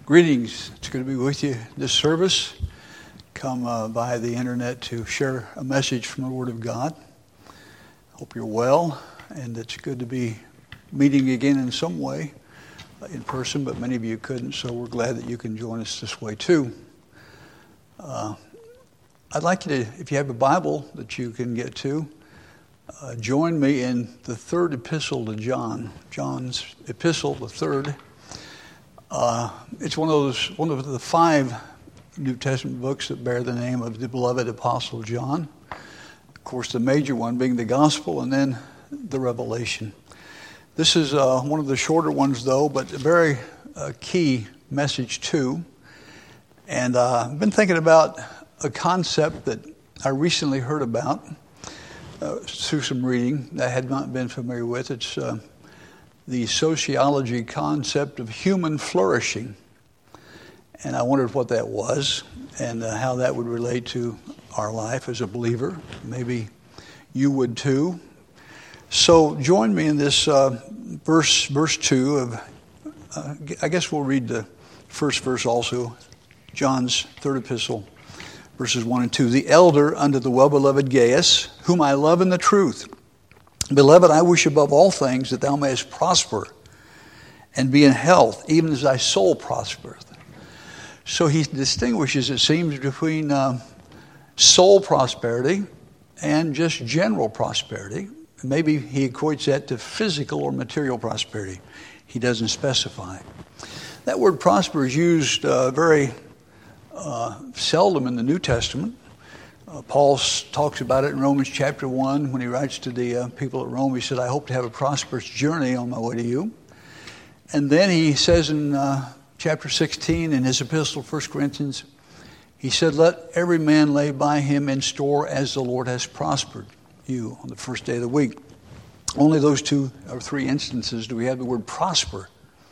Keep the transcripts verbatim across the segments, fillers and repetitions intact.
Greetings. It's good to be with you this service. Come uh, by the internet to share a message from the Word of God. Hope you're well, and it's good to be meeting again in some way uh, in person, but many of you couldn't, so we're glad that you can join us this way too. Uh, I'd like you to, if you have a Bible that you can get to, uh, join me in the third epistle to John, John's epistle, the third. Uh, it's one of those, one of the five New Testament books that bear the name of the beloved Apostle John. Of course, the major one being the Gospel, and then the Revelation. This is uh, one of the shorter ones, though, but a very uh, key message too. And uh, I've been thinking about a concept that I recently heard about uh, through some reading that I had not been familiar with. It's uh, the sociology concept of human flourishing. And I wondered what that was and uh, how that would relate to our life as a believer. Maybe you would too. So join me in this uh, verse, verse two of, uh, I guess we'll read the first verse also, John's third epistle, verses one and two. The elder unto the well-beloved Gaius, whom I love in the truth. Beloved, I wish above all things that thou mayest prosper and be in health, even as thy soul prospereth. So he distinguishes, it seems, between uh, soul prosperity and just general prosperity. Maybe he equates that to physical or material prosperity. He doesn't specify. That word prosper is used uh, very uh, seldom in the New Testament. Uh, Paul talks about it in Romans chapter one when he writes to the uh, people at Rome. He said, I hope to have a prosperous journey on my way to you. And then he says in uh, chapter sixteen in his epistle, First Corinthians, he said, let every man lay by him in store as the Lord has prospered you on the first day of the week. Only those two or three instances do we have the word prosper.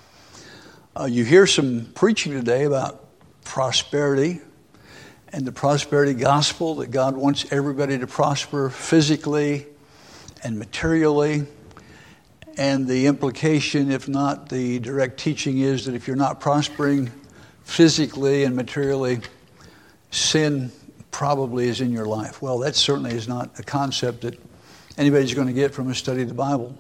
Uh, you hear some preaching today about prosperity and the prosperity gospel, that God wants everybody to prosper physically and materially. And the implication, if not the direct teaching, is that if you're not prospering physically and materially, sin probably is in your life. Well, that certainly is not a concept that anybody's going to get from a study of the Bible.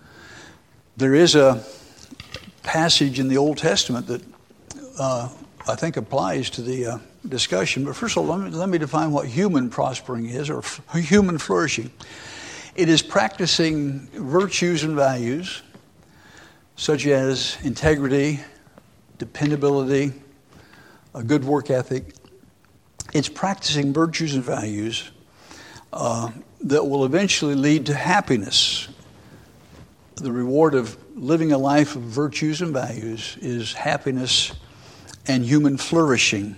There is a passage in the Old Testament that uh, I think applies to the uh, discussion. But first of all, let me, let me define what human prospering is, or f- human flourishing. It is practicing virtues and values such as integrity, dependability, a good work ethic. It's practicing virtues and values uh, that will eventually lead to happiness. The reward of living a life of virtues and values is happiness and human flourishing.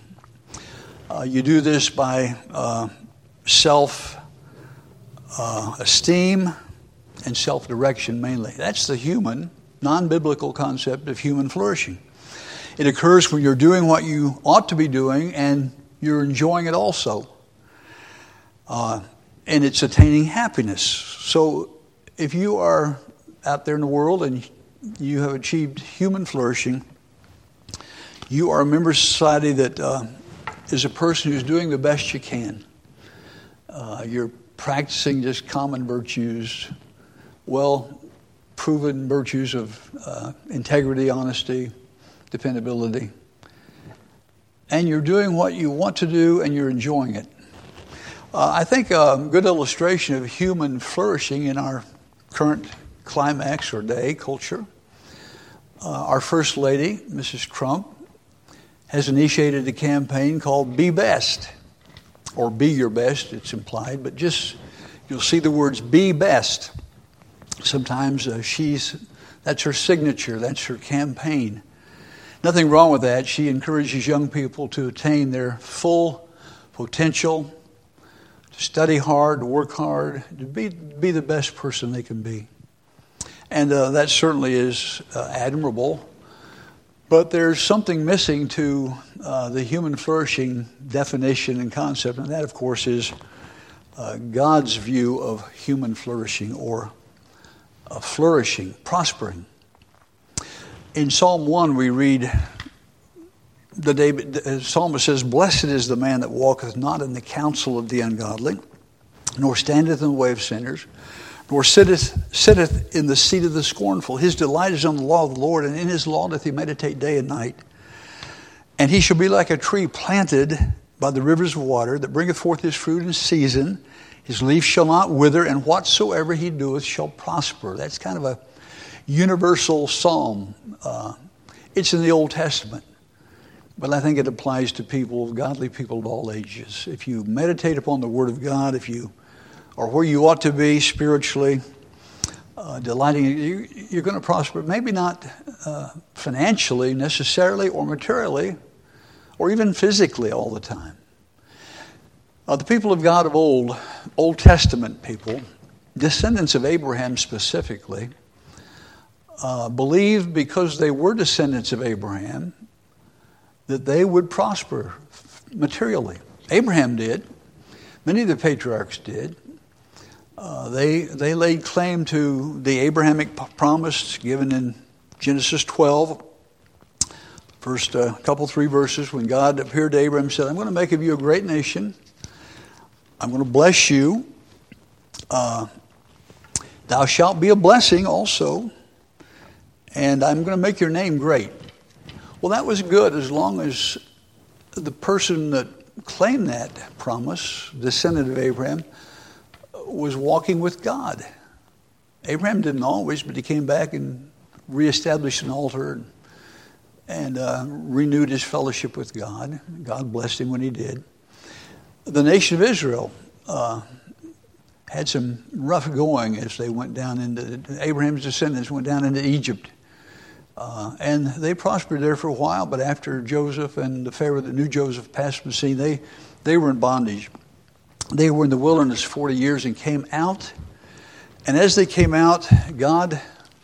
Uh, you do this by uh, self Uh, esteem and self-direction mainly. That's the human, non-biblical concept of human flourishing. It occurs when you're doing what you ought to be doing and you're enjoying it also. Uh, and it's attaining happiness. So if you are out there in the world and you have achieved human flourishing, you are a member of society that uh, is a person who's doing the best you can. Uh, you're practicing just common virtues, well-proven virtues of uh, integrity, honesty, dependability. And you're doing what you want to do and you're enjoying it. Uh, I think a good illustration of human flourishing in our current climax or day culture, uh, our First Lady, Missus Trump, has initiated a campaign called Be Best. Or be your best, it's implied, but just, you'll see the words be best. Sometimes uh, she's, that's her signature, that's her campaign. Nothing wrong with that. She encourages young people to attain their full potential, to study hard, to work hard, to be, be the best person they can be. And uh, that certainly is uh, admirable. But there's something missing to uh, the human flourishing definition and concept, and that, of course, is uh, God's view of human flourishing or uh, flourishing, prospering. In Psalm one, we read the David, the psalmist says, "Blessed is the man that walketh not in the counsel of the ungodly, nor standeth in the way of sinners, nor sitteth, sitteth in the seat of the scornful. His delight is on the law of the Lord, and in his law doth he meditate day and night. And he shall be like a tree planted by the rivers of water, that bringeth forth his fruit in season. His leaf shall not wither, and whatsoever he doeth shall prosper." That's kind of a universal psalm. Uh, it's in the Old Testament. But I think it applies to people, godly people of all ages. If you meditate upon the Word of God, if you are where you ought to be spiritually, uh, delighting, you, you're going to prosper. Maybe not uh, financially necessarily, or materially, or even physically all the time. Uh, the people of God of old, Old Testament people, descendants of Abraham specifically, uh, believed because they were descendants of Abraham that they would prosper materially. Abraham did. Many of the patriarchs did. Uh, they they laid claim to the Abrahamic promise given in Genesis twelve, first uh, couple, three verses, when God appeared to Abraham and said, "I'm going to make of you a great nation. I'm going to bless you. Uh, thou shalt be a blessing also, and I'm going to make your name great." Well, that was good as long as the person that claimed that promise, descendant of Abraham, was walking with God. Abraham didn't always, but he came back and reestablished an altar and, and uh, renewed his fellowship with God. God blessed him when he did. The nation of Israel uh, had some rough going as they went down into, Abraham's descendants went down into Egypt. Uh, and they prospered there for a while, but after Joseph and the Pharaoh that knew Joseph passed from the scene, they, they were in bondage. They were in the wilderness forty years and came out. And as they came out, God,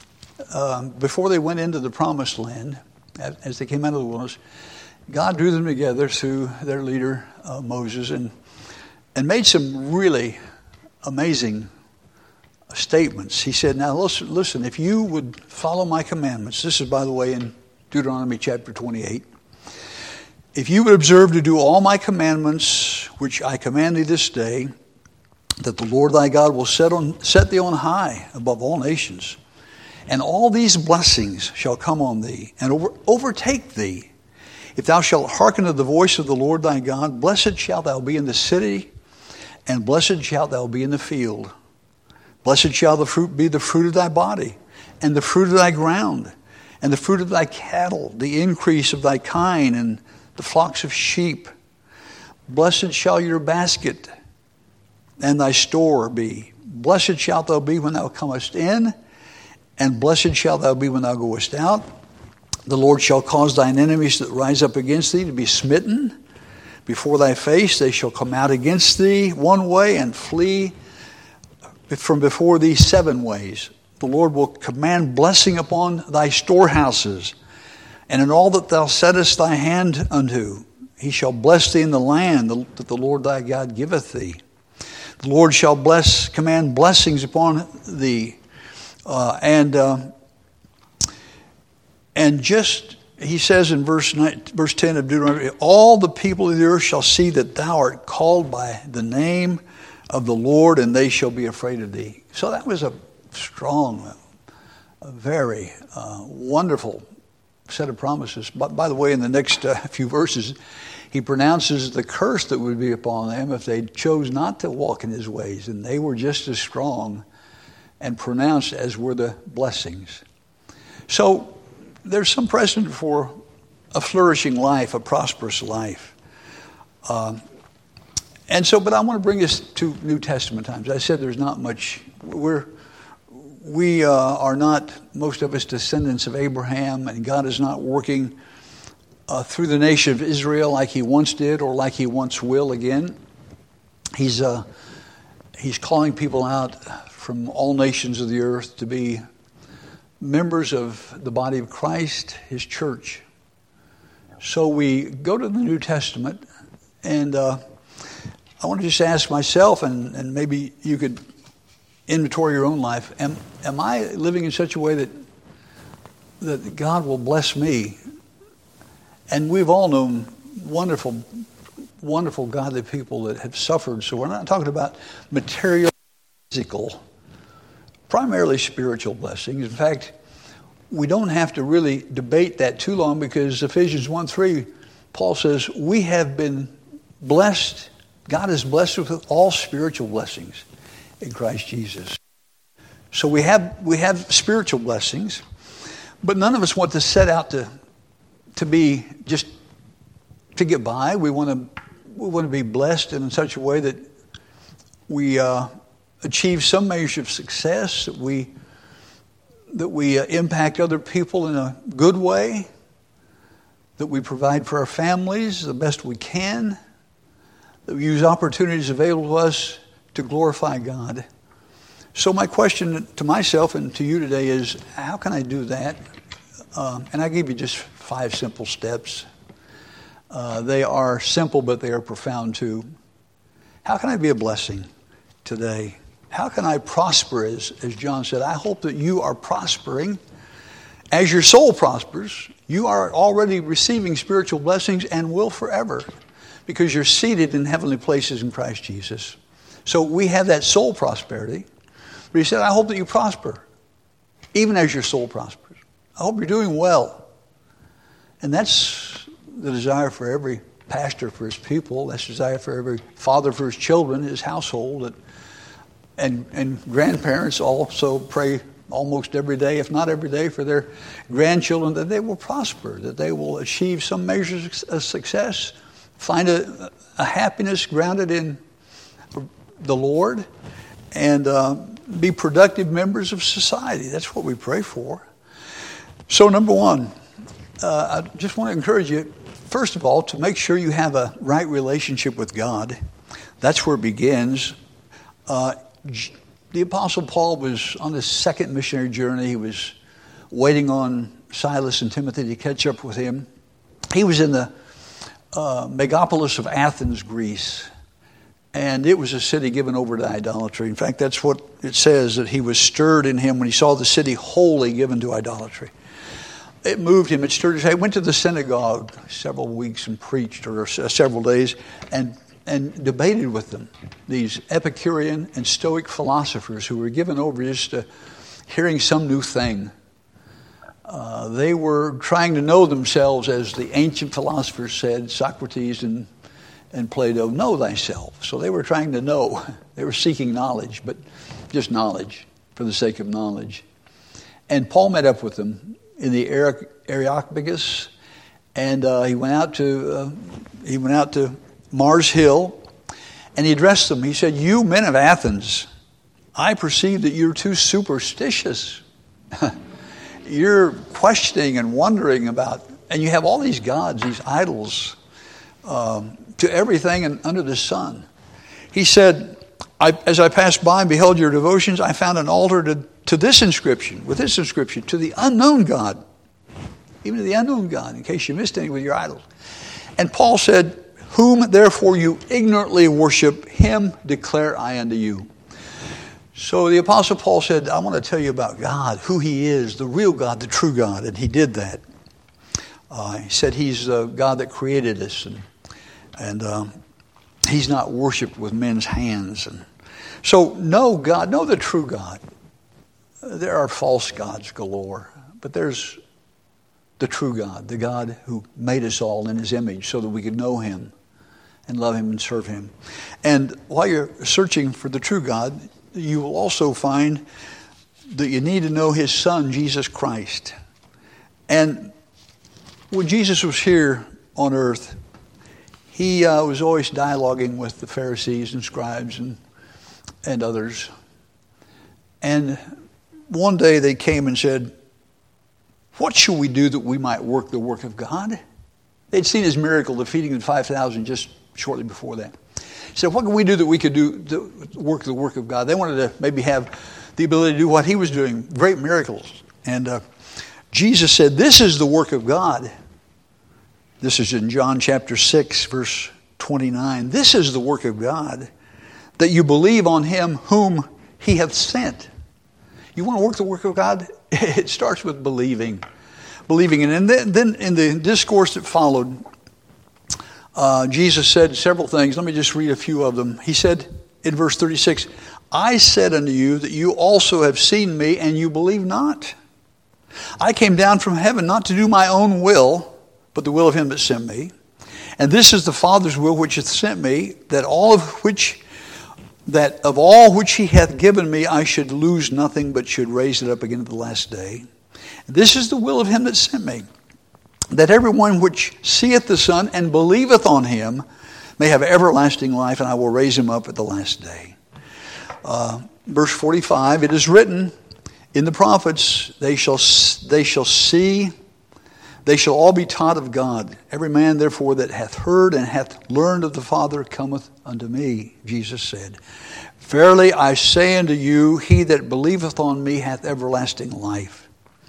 uh, before they went into the promised land, as they came out of the wilderness, God drew them together through their leader, uh, Moses, and, and made some really amazing statements. He said, "Now listen, listen, if you would follow my commandments," this is, by the way, in Deuteronomy chapter twenty-eight, "if you would observe to do all my commandments, which I command thee this day, that the Lord thy God will set on set thee on high above all nations, and all these blessings shall come on thee and over, overtake thee. If thou shalt hearken to the voice of the Lord thy God, blessed shalt thou be in the city, and blessed shalt thou be in the field. Blessed shall the fruit be the fruit of thy body, and the fruit of thy ground, and the fruit of thy cattle, the increase of thy kine, and the flocks of sheep. Blessed shall your basket and thy store be. Blessed shalt thou be when thou comest in, and blessed shalt thou be when thou goest out. The Lord shall cause thine enemies that rise up against thee to be smitten. Before thy face they shall come out against thee one way, and flee from before thee seven ways. The Lord will command blessing upon thy storehouses, and in all that thou settest thy hand unto. He shall bless thee in the land that the Lord thy God giveth thee. The Lord shall bless, command blessings upon thee. Uh, and uh, and just, he says in verse nine, verse ten of Deuteronomy, "All the people of the earth shall see that thou art called by the name of the Lord, and they shall be afraid of thee." So that was a strong, a very uh, wonderful set of promises. But by the way, in the next uh, few verses, he pronounces the curse that would be upon them if they chose not to walk in his ways. And they were just as strong and pronounced as were the blessings. So there's some precedent for a flourishing life, a prosperous life. Um, And so, but I want to bring us to New Testament times. I said there's not much. We're, we uh, are not, most of us, descendants of Abraham, and God is not working uh, through the nation of Israel like he once did or like he once will again. He's, uh, he's calling people out from all nations of the earth to be members of the body of Christ, his church. So we go to the New Testament, and uh, I want to just ask myself, and, and maybe you could inventory your own life. Am, am I living in such a way that that God will bless me And we've all known wonderful, wonderful godly people that have suffered. So we're not talking about material, physical, primarily spiritual blessings. In fact, we don't have to really debate that too long, because Ephesians one three, Paul says, we have been blessed, God has blessed us with all spiritual blessings in Christ Jesus. So we have we have spiritual blessings, but none of us want to set out to to be just to get by. We want to we want to be blessed in such a way that we uh, achieve some measure of success, that we that we uh, impact other people in a good way, that we provide for our families the best we can, that we use opportunities available to us to glorify God. So my question to myself and to you today is, how can I do that? Um, and I give you just five simple steps. Uh, they are simple, but they are profound too. How can I be a blessing today? How can I prosper, as, as John said? I hope that you are prospering. As your soul prospers, you are already receiving spiritual blessings and will forever, because you're seated in heavenly places in Christ Jesus. So we have that soul prosperity. But he said, I hope that you prosper, even as your soul prospers. I hope you're doing well. And that's the desire for every pastor for his people. That's the desire for every father for his children, his household. That, and, and grandparents also pray almost every day, if not every day, for their grandchildren, that they will prosper, that they will achieve some measure of success, find a, a happiness grounded in the Lord, and uh, be productive members of society. That's what we pray for. So number one, uh, I just want to encourage you, first of all, to make sure you have a right relationship with God. That's where it begins. Uh, the Apostle Paul was on his second missionary journey. He was waiting on Silas and Timothy to catch up with him. He was in the uh, megapolis of Athens, Greece. And it was a city given over to idolatry. In fact, that's what it says, that he was stirred in him when he saw the city wholly given to idolatry. It moved him. It stirred his heart. He went to the synagogue several weeks and preached, or several days, and, and debated with them, these Epicurean and Stoic philosophers who were given over just to hearing some new thing. Uh, they were trying to know themselves, as the ancient philosophers said, Socrates and And Plato, know thyself. So they were trying to know. They were seeking knowledge, but just knowledge for the sake of knowledge. And Paul met up with them in the Areopagus, and uh, he went out to uh, he went out to Mars Hill, and he addressed them. He said, "You men of Athens, I perceive that you're too superstitious. You're questioning and wondering about, and you have all these gods, these idols." Um, to everything and under the sun. He said, I, as I passed by and beheld your devotions, I found an altar to, to this inscription, with this inscription, to the unknown God, even to the unknown God, in case you missed any with your idols. And Paul said, whom therefore you ignorantly worship, him declare I unto you. So the Apostle Paul said, I want to tell you about God, who he is, the real God, the true God, and he did that. Uh, he said he's the God that created us, and And um, he's not worshipped with men's hands. And so know God, know the true God. There are false gods galore, but there's the true God, the God who made us all in his image so that we could know him and love him and serve him. And while you're searching for the true God, you will also find that you need to know his son, Jesus Christ. And when Jesus was here on earth, He uh, was always dialoguing with the Pharisees and scribes and and others. And one day they came and said, what shall we do that we might work the work of God? They'd seen his miracle defeating the five thousand just shortly before that. He said, what can we do that we could do to work the work of God? They wanted to maybe have the ability to do what he was doing, great miracles. And uh, Jesus said, this is the work of God. This is in John chapter six, verse twenty-nine. This is the work of God, that you believe on him whom he hath sent. You want to work the work of God? It starts with believing. believing in it. And then, then in the discourse that followed, uh, Jesus said several things. Let me just read a few of them. He said in verse thirty-six, I said unto you that you also have seen me, and you believe not. I came down from heaven not to do my own will, but the will of him that sent me. And this is the Father's will which hath sent me, that all of which that of all which he hath given me I should lose nothing, but should raise it up again at the last day. And this is the will of him that sent me, that everyone which seeth the Son and believeth on him may have everlasting life, and I will raise him up at the last day. Uh, verse forty-five, it is written in the prophets, they shall they shall see, they shall all be taught of God. Every man therefore that hath heard and hath learned of the Father cometh unto me, Jesus said. Verily I say unto you, he that believeth on me hath everlasting life.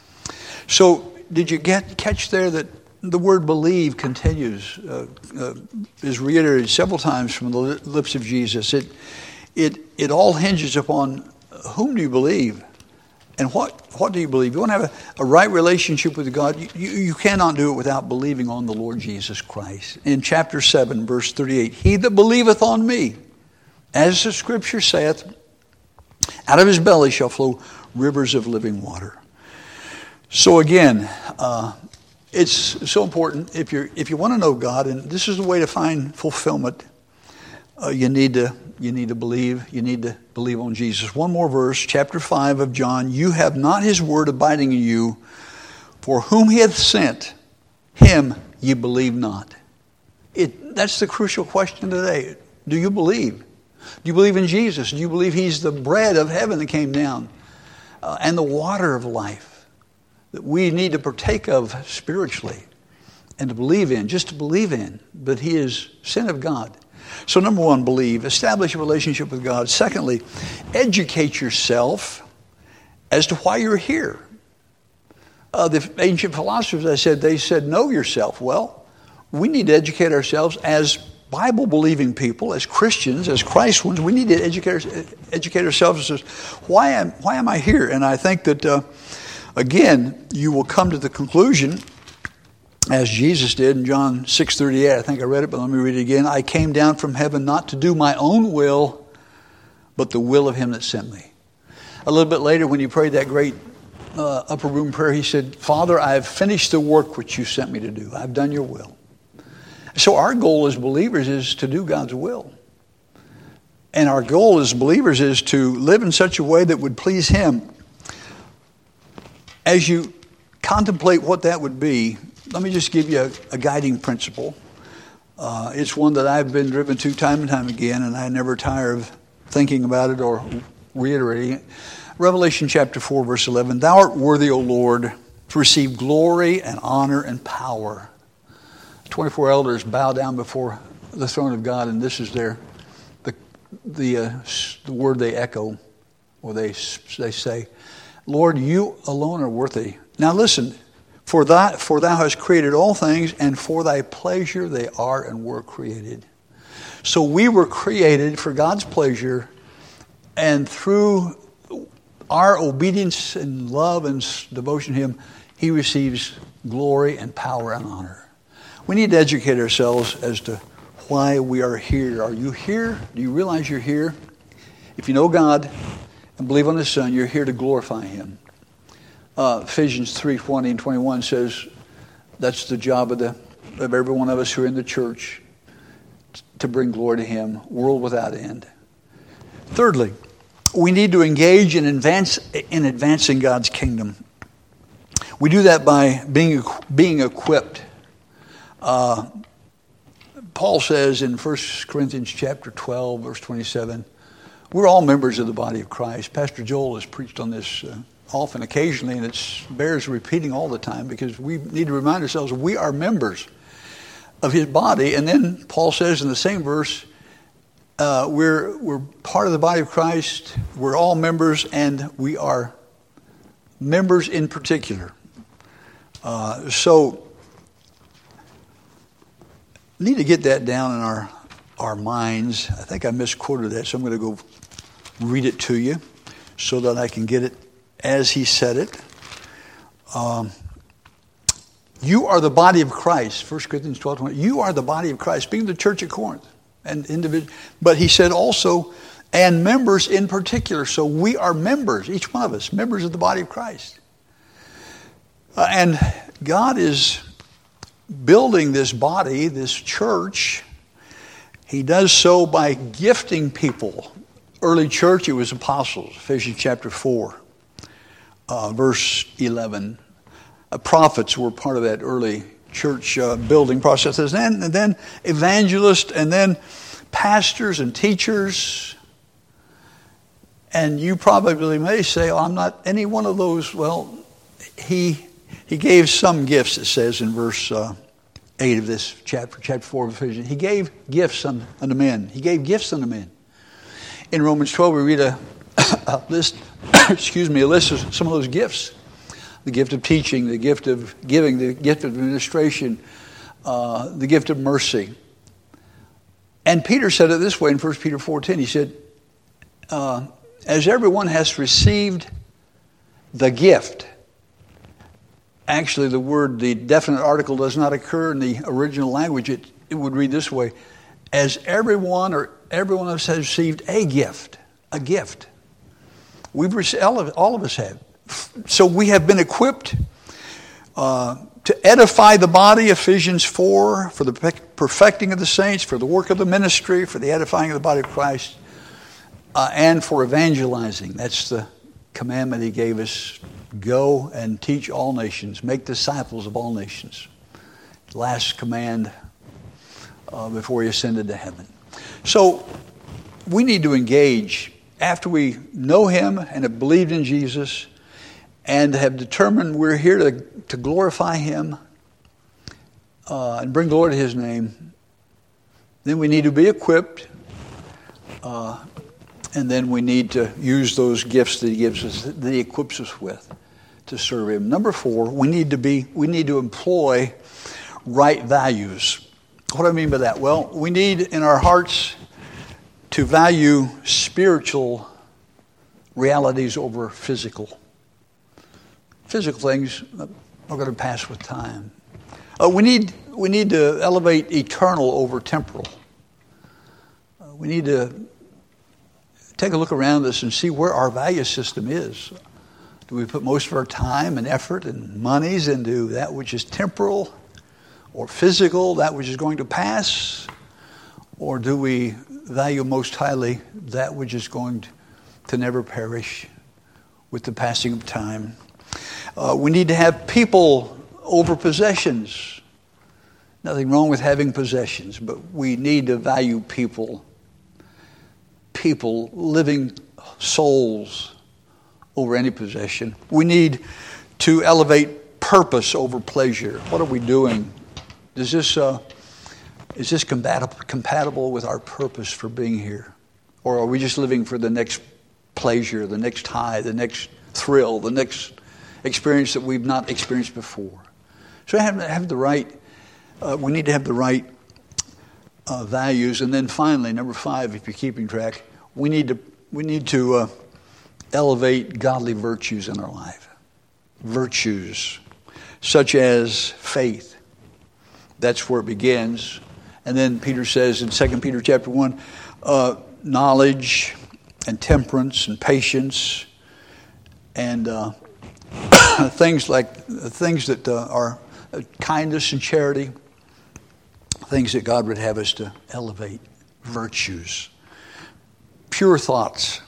So did you get catch there that the word believe continues, uh, uh, is reiterated several times from the lips of Jesus. It, it, it all hinges upon whom do you believe and what, what do you believe. You want to have a, a right relationship with God, you, you, you cannot do it without believing on the Lord Jesus Christ. In chapter seven, verse thirty-eight, he that believeth on me, as the scripture saith, out of his belly shall flow rivers of living water. So again, uh, it's so important if you if you want to know God, and this is the way to find fulfillment. Uh, you need to you need to believe. You need to believe on Jesus. One more verse, chapter five of John. You have not his word abiding in you, for whom he hath sent, him ye believe not. It that's the crucial question today. Do you believe? Do you believe in Jesus? Do you believe he's the bread of heaven that came down, uh, and the water of life that we need to partake of spiritually and to believe in, just to believe in, but he is Son of God. So number one, believe. Establish a relationship with God. Secondly, educate yourself as to why you're here. Uh, the ancient philosophers, I said, they said, know yourself. Well, we need to educate ourselves as Bible-believing people, as Christians, as Christ ones. We need to educate, educate ourselves as, why am, why am I here? And I think that... Uh, Again, you will come to the conclusion, as Jesus did in John six thirty-eight. I think I read it, but let me read it again. I came down from heaven not to do my own will, but the will of him that sent me. A little bit later, when he prayed that great uh, upper room prayer, he said, Father, I have finished the work which you sent me to do. I've done your will. So our goal as believers is to do God's will. And our goal as believers is to live in such a way that would please him. As you contemplate what that would be, let me just give you a, a guiding principle. Uh, it's one that I've been driven to time and time again, and I never tire of thinking about it or reiterating it. Revelation chapter four, verse eleven, Thou art worthy, O Lord, to receive glory and honor and power. twenty-four elders bow down before the throne of God, and this is their the the, uh, the word they echo, or they they say, Lord, you alone are worthy. Now listen, for thou, for thou hast created all things, and for thy pleasure they are and were created. So we were created for God's pleasure, and through our obedience and love and devotion to him, he receives glory and power and honor. We need to educate ourselves as to why we are here. Are you here? Do you realize you're here? If you know God and believe on his Son, you're here to glorify him. Uh, Ephesians three twenty and twenty-one says that's the job of the of every one of us who are in the church, to bring glory to him, world without end. Thirdly, we need to engage in advance in advancing God's kingdom. We do that by being being equipped. Uh, Paul says in First Corinthians chapter twelve, verse twenty-seven, we're all members of the body of Christ. Pastor Joel has preached on this uh, often, occasionally, and it bears repeating all the time because we need to remind ourselves we are members of his body. And then Paul says in the same verse, uh, we're we're part of the body of Christ. We're all members, and we are members in particular. Uh, so, need to get that down in our our minds. I think I misquoted that, so I'm going to go read it to you so that I can get it as he said it. Um, You are the body of Christ. First Corinthians twelve twenty. You are the body of Christ. Speaking of the church at Corinth. And individual, but he said also, and members in particular. So we are members, each one of us, members of the body of Christ. Uh, and God is building this body, this church. He does so by gifting people. Early church, it was apostles, Ephesians chapter four, uh, verse eleven. Uh, prophets were part of that early church uh, building processes, and, and then evangelists, and then pastors and teachers. And you probably may say, oh, I'm not any one of those. Well, he he gave some gifts, it says in verse uh, eight of this chapter, chapter four of Ephesians. He gave gifts unto, unto men. He gave gifts unto men. In Romans twelve, we read a, a list, excuse me, a list of some of those gifts. The gift of teaching, the gift of giving, the gift of administration, uh, the gift of mercy. And Peter said it this way in First Peter four ten. He said, uh, as everyone has received the gift. Actually, the word, the definite article does not occur in the original language. It, it would read this way. As everyone or everyone else has received a gift. A gift. We've received, all of, all of us have. So we have been equipped uh, to edify the body, Ephesians four, for the perfecting of the saints, for the work of the ministry, for the edifying of the body of Christ, uh, and for evangelizing. That's the commandment he gave us. Go and teach all nations, make disciples of all nations. Last command uh, before he ascended to heaven. So we need to engage after we know him and have believed in Jesus and have determined we're here to, to glorify him uh, and bring glory to his name. Then we need to be equipped, uh, and then we need to use those gifts that he gives us, that he equips us with, to serve him. Number four, we need to be, we need to employ right values. What do I mean by that? Well, we need in our hearts to value spiritual realities over physical. Physical things are going to pass with time. Uh, we need we need to elevate eternal over temporal. Uh, we need to take a look around us and see where our value system is. Do we put most of our time and effort and monies into that which is temporal or physical, that which is going to pass? Or do we value most highly that which is going to, to never perish with the passing of time? Uh, we need to have people over possessions. Nothing wrong with having possessions, but we need to value people. People, living souls over any possession. We need to elevate purpose over pleasure. What are we doing? Does this uh, is this compatible compatible with our purpose for being here, or are we just living for the next pleasure, the next high, the next thrill, the next experience that we've not experienced before? So we have to have the right. Uh, we need to have the right uh, values, and then finally, number five, if you're keeping track, we need to we need to uh, elevate godly virtues in our life. Virtues such as faith. That's where it begins. And then Peter says in Second Peter chapter one, uh, knowledge and temperance and patience and uh, things like things that uh, are kindness and charity, things that God would have us to elevate, virtues, pure thoughts,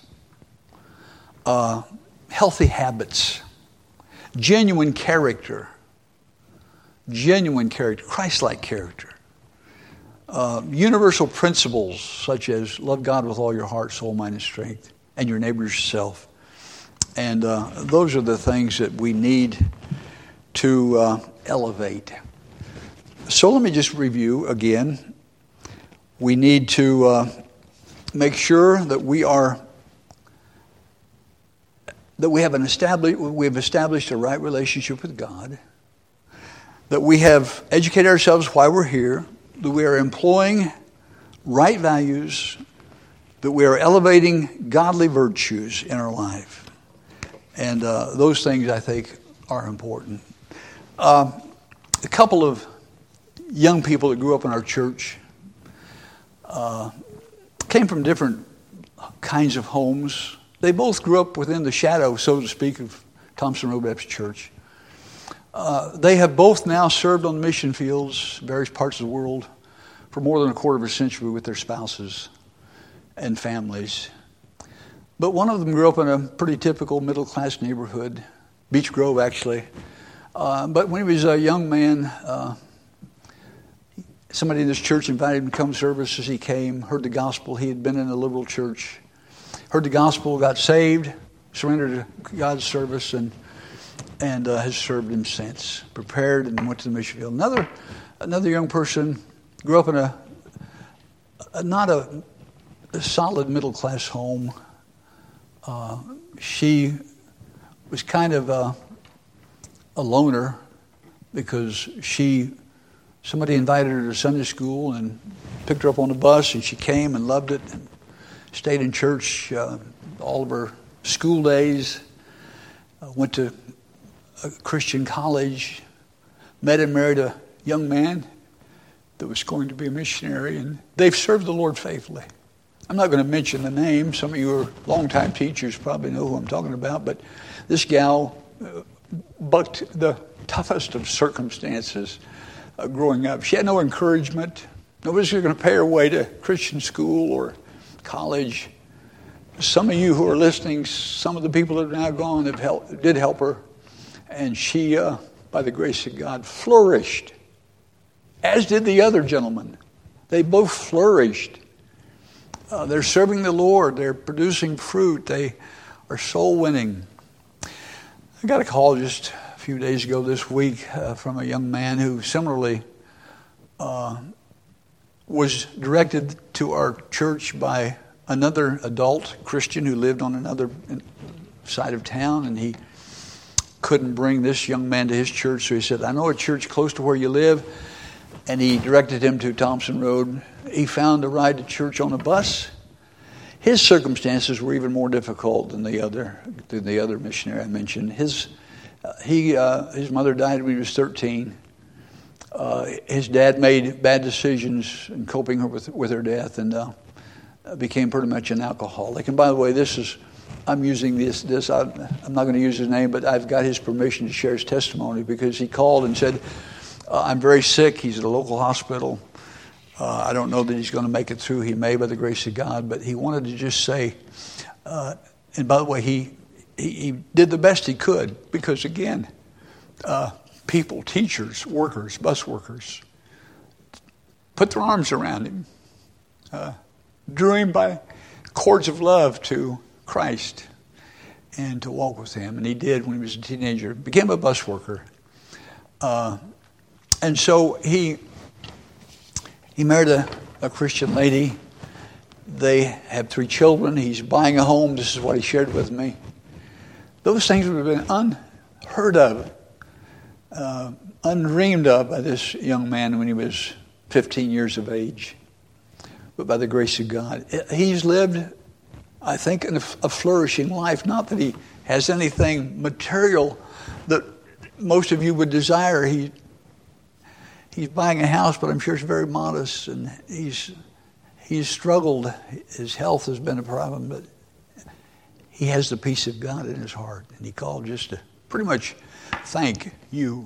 uh, healthy habits, genuine character, genuine character, Christ-like character, uh, universal principles such as love God with all your heart, soul, mind, and strength, and your neighbor as yourself. And uh, those are the things that we need to uh, elevate. So let me just review again. We need to uh, make sure that we are that we have an established we have established a right relationship with God. That we have educated ourselves why we're here. That we are employing right values. That we are elevating godly virtues in our life. And uh, those things, I think, are important. Uh, a couple of young people that grew up in our church uh, came from different kinds of homes. They both grew up within the shadow, so to speak, of Thompson Road Baptist Church. Uh, they have both now served on mission fields, various parts of the world, for more than a quarter of a century with their spouses and families. But one of them grew up in a pretty typical middle-class neighborhood, Beech Grove, actually. Uh, but when he was a young man, uh, somebody in this church invited him to come to services. He came, heard the gospel. He had been in a liberal church, heard the gospel, got saved, surrendered to God's service, and and uh, has served him since. Prepared and went to the mission field. Another another young person grew up in a, a not a, a solid middle class home. Uh, she was kind of a, a loner because she somebody invited her to Sunday school and picked her up on the bus, and she came and loved it and stayed in church uh, all of her school days. Uh, went to a Christian college, met and married a young man that was going to be a missionary, and they've served the Lord faithfully. I'm not going to mention the name. Some of you are longtime teachers probably know who I'm talking about, but this gal uh, bucked the toughest of circumstances uh, growing up. She had no encouragement. Nobody's going to pay her way to Christian school or college. Some of you who are listening, some of the people that are now gone have helped, did help her. And she, uh, by the grace of God, flourished, as did the other gentleman. They both flourished. Uh, they're serving the Lord. They're producing fruit. They are soul winning. I got a call just a few days ago this week uh, from a young man who similarly uh, was directed to our church by another adult Christian who lived on another side of town, and he couldn't bring this young man to his church, so he said, I know a church close to where you live, and he directed him to Thompson Road. He found a ride to church on a bus. His circumstances were even more difficult than the other than the other missionary I mentioned. His uh, he uh, his mother died when he was thirteen. Uh, his dad made bad decisions in coping her with with her death, and uh, became pretty much an alcoholic. And by the way, this is. I'm using this, this I, I'm not going to use his name, but I've got his permission to share his testimony because he called and said, uh, I'm very sick. He's at a local hospital. Uh, I don't know that he's going to make it through. He may by the grace of God, but he wanted to just say, uh, and by the way, he, he, he did the best he could because, again, uh, people, teachers, workers, bus workers, put their arms around him, uh, drew him by cords of love to Christ and to walk with him. And he did when he was a teenager. Became a bus worker. Uh, and so he he married a, a Christian lady. They have three children. He's buying a home. This is what he shared with me. Those things would have been unheard of, uh, undreamed of by this young man when he was fifteen years of age. But by the grace of God, he's lived, I think, in a, a flourishing life. Not that he has anything material that most of you would desire. He he's buying a house, but I'm sure it's very modest, and he's he's struggled. His health has been a problem, but he has the peace of God in his heart, and he called just to pretty much thank you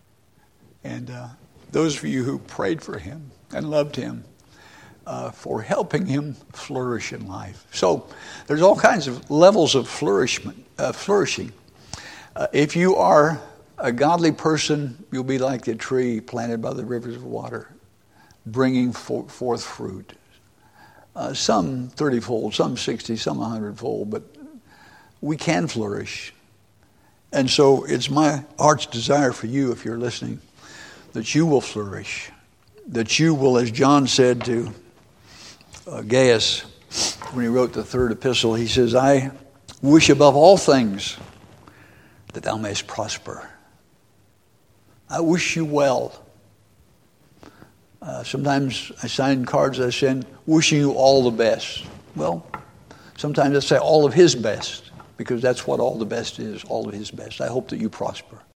and uh, those of you who prayed for him and loved him. Uh, for helping him flourish in life. So there's all kinds of levels of flourishment, uh, flourishing. Uh, if you are a godly person, you'll be like the tree planted by the rivers of water, bringing for, forth fruit. Uh, some thirty-fold, some sixty, some one hundred-fold, but we can flourish. And so it's my heart's desire for you, if you're listening, that you will flourish, that you will, as John said to Uh, Gaius, when he wrote the third epistle, he says, I wish above all things that thou mayest prosper. I wish you well. Uh, sometimes I sign cards I send wishing you all the best. Well, sometimes I say all of his best, because that's what all the best is, all of his best. I hope that you prosper.